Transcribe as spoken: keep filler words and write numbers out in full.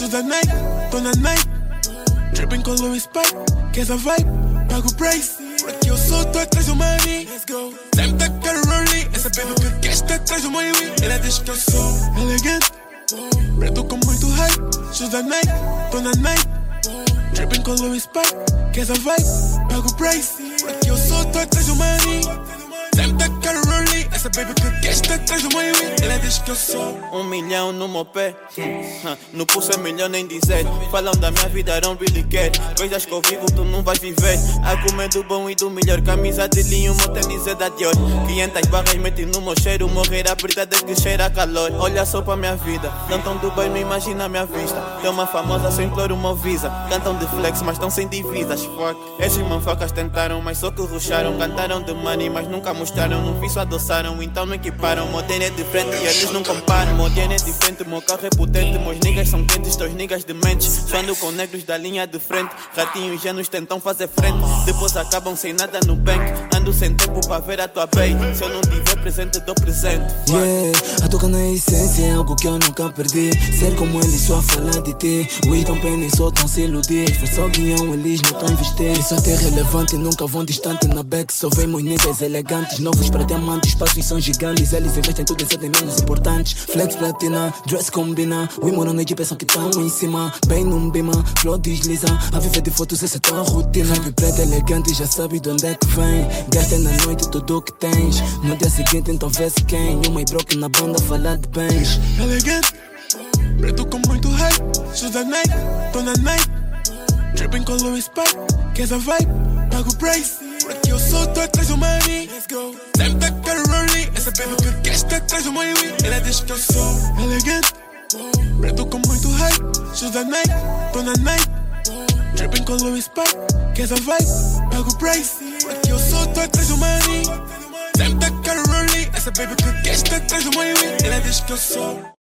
shoes da Nike, tô na Nike. Dripping com Louis Pipe, que essa vibe, pago o price. Porque eu sou, tô atrás do money. Let's go. Sempre tá caro early, essa baby que quer estar atrás do money. Ela diz que eu sou elegante, preto com muito hype. Shoes da Nike, tô na Nike. Dripping com Louis Pipe, que essa vibe, pago o price. Porque eu sou, tô atrás do money. Sempre tá caro early, essa baby que quer estar atrás do money. Ela diz que eu sou um milhão no meu pé, hum, no pulso é milhão nem dizer. Falam da minha vida, I don't really care. Coisas que eu vivo, tu não vais viver. A comer do bom e do melhor. Camisa de linho, meu tênis é da Dior. quinhentas barras meti no meu cheiro. Morrer apertada que cheira calor. Olha só pra minha vida, cantam do bem, não imagina a minha vista. Tem uma famosa, só imploro uma visa. Cantam de flex, mas estão sem divisas, fuck. Esses manfocas tentaram, mas só que ruxaram. Cantaram de money, mas nunca mostraram. No fim só adoçaram, então não equiparam. Meu D N é diferente e eles não comparam. Meu D N é diferente, meu carro é potente. Meus niggas são quentes, teus niggas dementes. Só ando com negros da linha de frente. Ratinhos ingênuos tentam fazer frente. Depois acabam sem nada no bank. Ando sem tempo pra ver a tua bem. Se eu não tiver presente, dou presente. Yeah, a toca na essência é algo que eu nunca perdi. Ser como eles só falar de ti. We tão pena e só tão se iludir. Foi só guião, eles não tão investir. Só ter relevante, nunca vão distante na back. Só vem meus niggas elegantes. Novos para diamantes, espaços são gigantes. Eles investem tudo em serem menos importantes. Flex platina, dress combina. We moram na equipe, só que tão em cima. Bem num bima, flow desliza. A viver de fotos, essa é tua rotina. Vibe preta elegante, já sabe de onde é que vem. Gasta na noite tudo o que tens. No dia seguinte, então vê se quem. Uma e broke na banda, falar de bens. elegante, preto com muito hype. Shoes da Nike, tô na Nike. Dripping com Louis Pipe, que essa vibe, pago o price. Porque eu sou, tô atrás do money. Let's go. Sempre tá caro early, essa baby que quer estar atrás do money. Ela diz que eu sou elegante, preto com muito hype. Shoes da Nike, tô na Nike. Dripping com Louis Pipe, que essa vibe, pago o price. Porque eu sou, tô atrás do money. Sempre tá caro early, essa baby que quer estar atrás do money. Ela diz que eu sou